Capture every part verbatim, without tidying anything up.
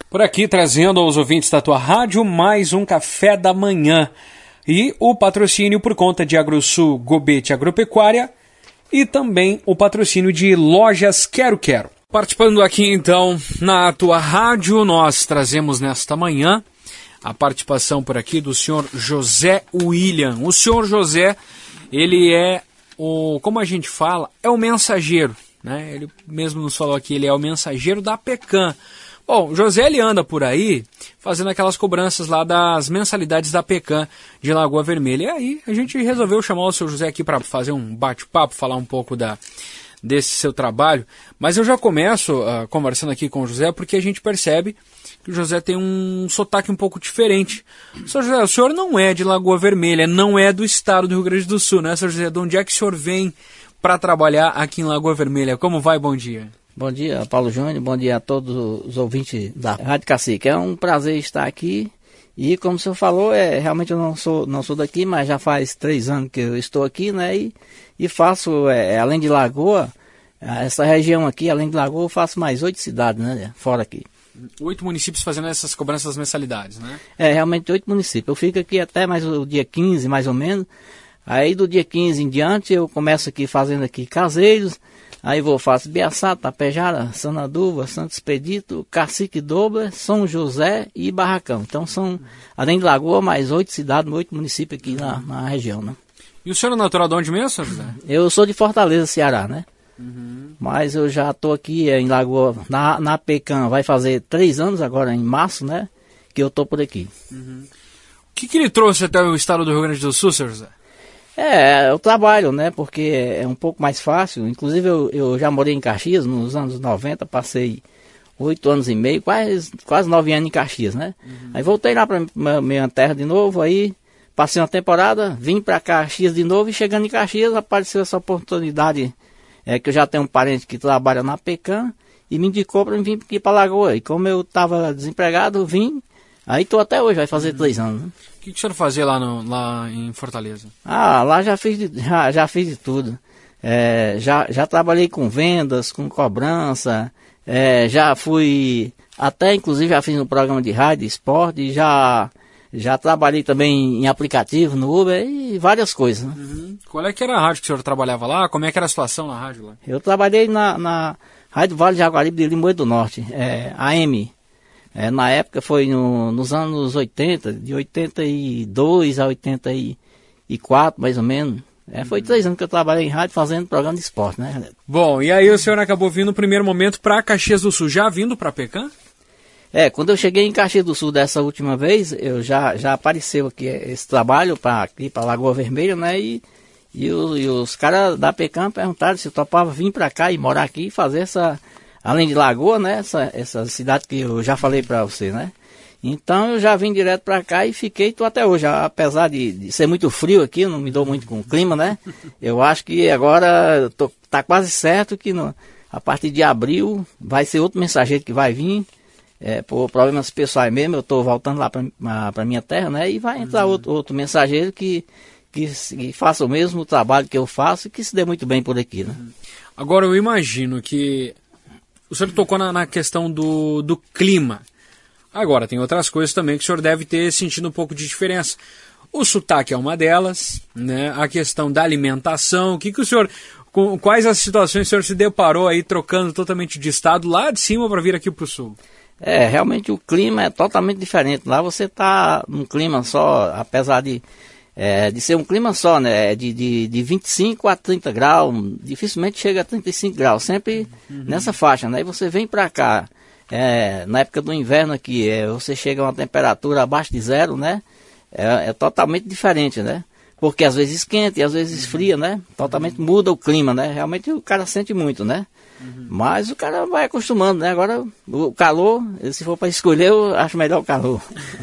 Por aqui, trazendo aos ouvintes da tua rádio mais um café da manhã. E o patrocínio por conta de AgroSul Gobet Agropecuária e também o patrocínio de Lojas Quero Quero. Participando aqui então na tua rádio, nós trazemos nesta manhã a participação por aqui do senhor José William. O senhor José, ele é o, como a gente fala, é o mensageiro, né? Ele mesmo nos falou aqui, ele é o mensageiro da Pecan. Bom, o José, ele anda por aí fazendo aquelas cobranças lá das mensalidades da Pecan de Lagoa Vermelha. E aí a gente resolveu chamar o seu José aqui para fazer um bate-papo, falar um pouco da, desse seu trabalho. Mas eu já começo uh, conversando aqui com o José porque a gente percebe que o José tem um sotaque um pouco diferente. Seu José, o senhor não é de Lagoa Vermelha, não é do estado do Rio Grande do Sul, né, seu José? De onde é que o senhor vem para trabalhar aqui em Lagoa Vermelha? Como vai? Bom dia. Bom dia, Paulo Júnior, bom dia a todos os ouvintes da Rádio Cacique. É um prazer estar aqui e, como o senhor falou, é, realmente eu não sou, não sou daqui, mas já faz três anos que eu estou aqui, né? E, e faço, é, além de Lagoa, essa região aqui, além de Lagoa, eu faço mais oito cidades, né? Fora aqui. Oito municípios fazendo essas cobranças das mensalidades, né? É, realmente oito municípios. Eu fico aqui até mais o dia quinze, mais ou menos. Aí do dia quinze em diante eu começo aqui fazendo aqui caseiros. Aí vou, faço Biaçá, Tapejara, Sanaduva, Santo Expedito, Cacique Dobra, São José e Barracão. Então são, além de Lagoa, mais oito cidades, oito municípios aqui na, na região, né? E o senhor é natural de onde mesmo, senhor José? Eu sou de Fortaleza, Ceará, né? Uhum. Mas eu já estou aqui em Lagoa, na, na Pecan, vai fazer três anos agora, em março, né? Que eu estou por aqui. Uhum. O que, que ele trouxe até o estado do Rio Grande do Sul, senhor José? É, eu trabalho, né, porque é um pouco mais fácil. Inclusive eu, eu já morei em Caxias nos anos noventa, passei oito anos e meio, quase, quase nove anos em Caxias, né? Uhum. Aí voltei lá para minha terra de novo, aí passei uma temporada, vim para Caxias de novo e chegando em Caxias apareceu essa oportunidade, é, que eu já tenho um parente que trabalha na Pecan e me indicou para vir aqui para Lagoa. E como eu estava desempregado, vim, aí estou até hoje, vai fazer uhum. três anos, né? O que, que o senhor fazia lá, no, lá em Fortaleza? Ah, lá já fiz de, já, já fiz de tudo. É, já, já trabalhei com vendas, com cobrança, é, já fui, até inclusive já fiz no programa de rádio, esporte, já, já trabalhei também em aplicativo, no Uber e várias coisas. Né? Uhum. Qual é que era a rádio que o senhor trabalhava lá? Como é que era a situação na rádio lá? Eu trabalhei na, na Rádio Vale de Jaguaribe de Limoeiro do Norte, é, A M. É, na época foi no, nos anos oitenta, de oitenta e dois a oitenta e quatro, mais ou menos. É, foi três anos que eu trabalhei em rádio fazendo programa de esporte, né? Bom, e aí o senhor acabou vindo no primeiro momento para Caxias do Sul, já vindo para Pecan? É, quando eu cheguei em Caxias do Sul dessa última vez, eu já, já apareceu aqui esse trabalho para aqui para Lagoa Vermelha, né? E, e, o, e os caras da Pecan perguntaram se eu topava vir para cá e morar aqui e fazer essa... Além de Lagoa, né, essa, essa cidade que eu já falei para você, né? Então eu já vim direto para cá e fiquei, tô até hoje, apesar de, de ser muito frio aqui, eu não me dou muito com o clima, né? Eu acho que agora tô, tá quase certo que no, a partir de abril vai ser outro mensageiro que vai vir, é, por problemas pessoais mesmo, eu tô voltando lá para minha terra, né? E vai entrar uhum. outro, outro mensageiro que, que, que faça o mesmo trabalho que eu faço e que se dê muito bem por aqui, né? Agora eu imagino que o senhor tocou na, na questão do, do clima. Agora, tem outras coisas também que o senhor deve ter sentido um pouco de diferença. O sotaque é uma delas, né? A questão da alimentação. O que, que o senhor... Com, quais as situações o senhor se deparou aí trocando totalmente de estado lá de cima para vir aqui para o sul? É, realmente o clima é totalmente diferente. Lá você está num clima só, apesar de... É, de ser um clima só, né? De, de, de vinte e cinco a trinta graus, dificilmente chega a trinta e cinco graus, sempre uhum. nessa faixa, né? E você vem para cá, é, na época do inverno aqui, é, você chega a uma temperatura abaixo de zero, né? É, é totalmente diferente, né? Porque às vezes esquenta e às vezes esfria, né? Totalmente muda o clima, né? Realmente o cara sente muito, né? Uhum. Mas o cara vai acostumando, né? Agora o calor, se for para escolher, eu acho melhor o calor.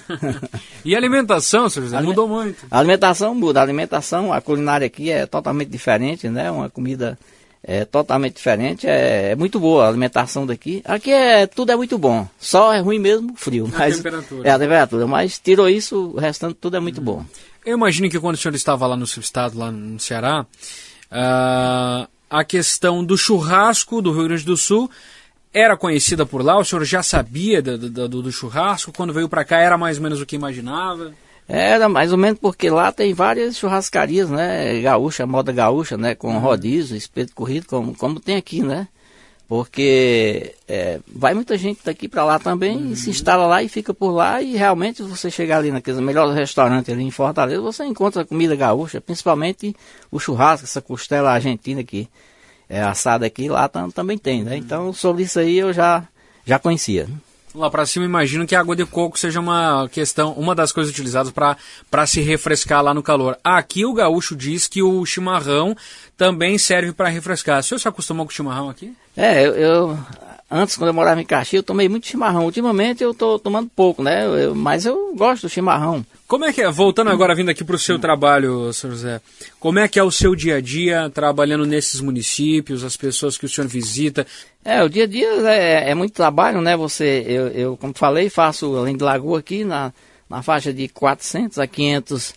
E a alimentação, senhor José, Aliment... mudou muito? A alimentação muda, a alimentação, a culinária aqui é totalmente diferente, né? Uma comida é totalmente diferente, é, é muito boa a alimentação daqui. Aqui é, tudo é muito bom, só é ruim mesmo frio. A mas, temperatura. É a temperatura, mas tirou isso, o restante tudo é muito hum. bom. Eu imagino que quando o senhor estava lá no seu estado, lá no Ceará, uh, a questão do churrasco do Rio Grande do Sul era conhecida por lá? O senhor já sabia do, do, do churrasco? Quando veio para cá era mais ou menos o que imaginava? Era mais ou menos porque lá tem várias churrascarias, né? Gaúcha, moda gaúcha, né? Com rodízio, espeto corrido, como, como tem aqui, né? Porque é, vai muita gente daqui para lá também uhum. e se instala lá e fica por lá, e realmente você chegar ali naqueles melhores restaurantes ali em Fortaleza, você encontra comida gaúcha, principalmente o churrasco, essa costela argentina que é assada aqui, lá tam, também tem, né? Então sobre isso aí eu já, já conhecia. Lá para cima, imagino que a água de coco seja uma questão, uma das coisas utilizadas para se refrescar lá no calor. Aqui o gaúcho diz que o chimarrão também serve para refrescar. O senhor se acostumou com o chimarrão aqui? É, eu, eu antes, quando eu morava em Caxias, eu tomei muito chimarrão. Ultimamente eu estou tomando pouco, né? Eu, mas eu gosto do chimarrão. Como é que é, voltando agora, vindo aqui para o seu trabalho, senhor José, como é que é o seu dia a dia trabalhando nesses municípios, as pessoas que o senhor visita? É, o dia a dia é, é muito trabalho, né? Você, eu, eu, como falei, faço além de lagoa aqui na, na faixa de quatrocentos a quinhentos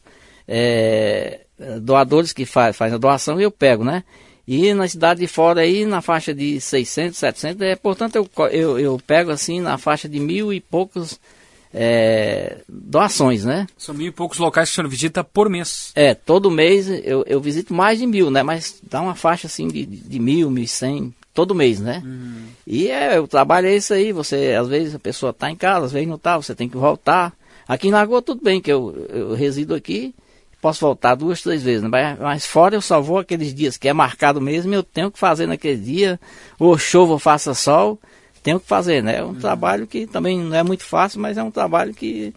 é, doadores que faz, faz a doação e eu pego, né? E na cidade de fora aí, na faixa de seiscentos, setecentos, é, portanto eu, eu, eu pego assim na faixa de mil e poucos é, doações, né? São mil e poucos locais que o senhor visita por mês. É, todo mês eu, eu visito mais de mil, né? Mas dá uma faixa assim de, de mil, mil e cem, todo mês, né? Uhum. E é, o trabalho é isso aí, você, às vezes a pessoa está em casa, às vezes não está, você tem que voltar. Aqui em Lagoa tudo bem, que eu, eu resido aqui, posso voltar duas, três vezes, né? mas, mas fora eu só vou aqueles dias que é marcado mesmo, eu tenho que fazer naquele dia, ou chova ou faça sol, tenho que fazer, né? É um uhum. trabalho que também não é muito fácil, mas é um trabalho que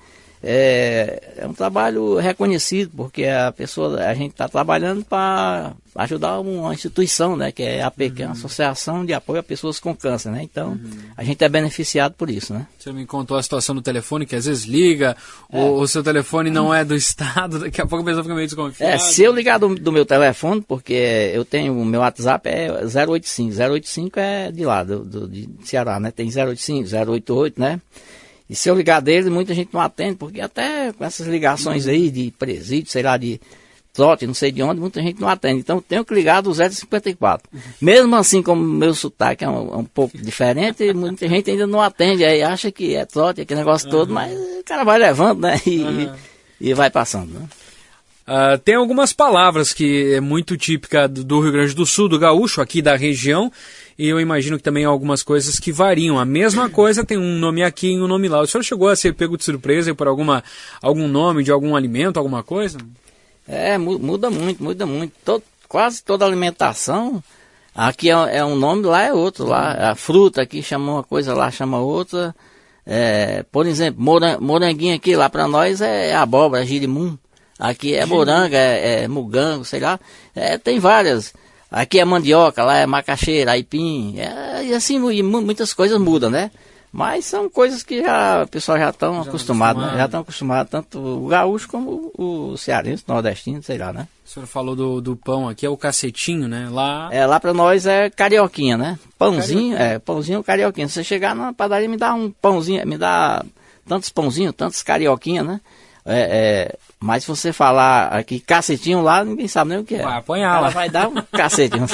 é, é um trabalho reconhecido, porque a pessoa, a gente está trabalhando para ajudar uma instituição, né? Que é a APCAM, uhum. Associação de Apoio a Pessoas com Câncer, né? Então, uhum. a gente é beneficiado por isso, né? Você me contou a situação do telefone, que às vezes liga, é. o, o seu telefone não é do estado, daqui a pouco a pessoa fica meio desconfiada. É, se eu ligar do, do meu telefone, porque eu tenho, o meu WhatsApp é zero oito cinco, zero oito cinco é de lá, do, do, de Ceará, né? Tem zero oito cinco, zero oito oito, né? E se eu ligar dele, muita gente não atende, porque até com essas ligações aí de presídio, sei lá, de trote, não sei de onde, muita gente não atende. Então eu tenho que ligar do zero cinquenta e quatro. Mesmo assim, como o meu sotaque é um, é um pouco diferente, muita gente ainda não atende, aí acha que é trote, aquele negócio uhum. todo, mas o cara vai levando, né, e, uhum. e, e vai passando, né. Uh, tem algumas palavras que é muito típica do, do Rio Grande do Sul, do gaúcho, aqui da região, e eu imagino que também há algumas coisas que variam. A mesma coisa tem um nome aqui e um nome lá. O senhor chegou a ser pego de surpresa por alguma, algum nome de algum alimento, alguma coisa? É, muda muito, muda muito. Todo, quase toda alimentação, aqui é, é um nome, lá é outro. Lá, a fruta aqui chama uma coisa, lá chama outra. É, por exemplo, moranguinho aqui, lá para nós é abóbora, é girimum. Aqui é moranga, é, é mugango, sei lá. É, tem várias. Aqui é mandioca, lá é macaxeira, aipim. É, e assim, e muitas coisas mudam, né? Mas são coisas que já, o pessoal já estão acostumados, né? Já estão acostumados, tanto o gaúcho como o, o cearense, o nordestino, sei lá, né? O senhor falou do, do pão, aqui é o cacetinho, né? Lá... É, lá pra nós é carioquinha, né? Pãozinho, carioquinha. é, pãozinho carioquinha. Se você chegar na padaria, me dá um pãozinho, me dá tantos pãozinhos, tantos carioquinha, né? É, é, mas se você falar aqui cacetinho lá, ninguém sabe nem o que é. Vai apanhar lá. Vai dar um cacetinho.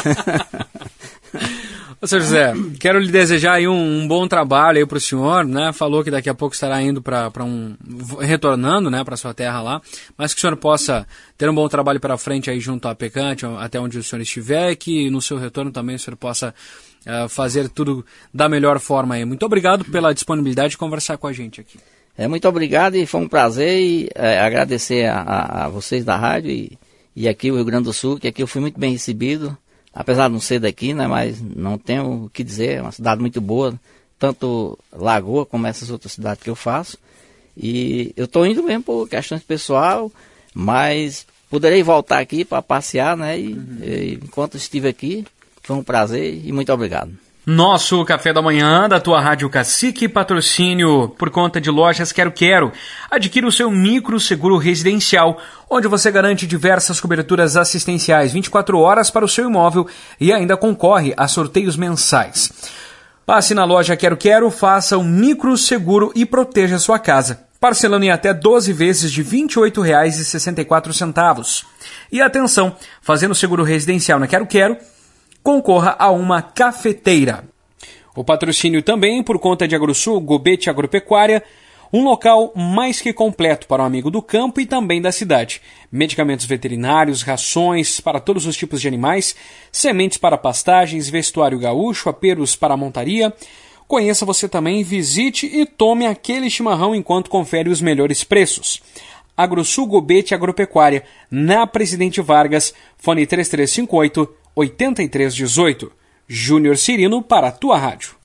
Ô, senhor José, quero lhe desejar aí um, um bom trabalho aí para o senhor, né? Falou que daqui a pouco estará indo para um... retornando, né, para sua terra lá, mas que o senhor possa ter um bom trabalho para frente aí junto à APCAM, até onde o senhor estiver, e que no seu retorno também o senhor possa uh, fazer tudo da melhor forma aí. Muito obrigado pela disponibilidade de conversar com a gente aqui. É, muito obrigado e foi um prazer e é, agradecer a, a, a vocês da rádio e, e aqui o Rio Grande do Sul, que aqui eu fui muito bem recebido, apesar de não ser daqui, né, mas não tenho o que dizer, é uma cidade muito boa, tanto Lagoa como essas outras cidades que eu faço. E eu estou indo mesmo por questões pessoal, mas poderei voltar aqui para passear, né, e, uhum. e enquanto estive aqui, foi um prazer e muito obrigado. Nosso café da manhã da tua Rádio Cacique, patrocínio por conta de Lojas Quero Quero. Adquira o seu micro seguro residencial, onde você garante diversas coberturas assistenciais vinte e quatro horas para o seu imóvel e ainda concorre a sorteios mensais. Passe na Loja Quero Quero, faça o micro seguro e proteja sua casa, parcelando em até doze vezes de vinte e oito reais e sessenta e quatro centavos. E atenção, fazendo seguro residencial na Quero Quero, concorra a uma cafeteira. O patrocínio também por conta de AgroSul Gobet Agropecuária, um local mais que completo para o amigo do campo e também da cidade. Medicamentos veterinários, rações para todos os tipos de animais, sementes para pastagens, vestuário gaúcho, aperos para montaria. Conheça você também, visite e tome aquele chimarrão enquanto confere os melhores preços. AgroSul Gobet Agropecuária, na Presidente Vargas, fone três três cinco oito, oito três um oito. Júnior Cirino para a tua rádio.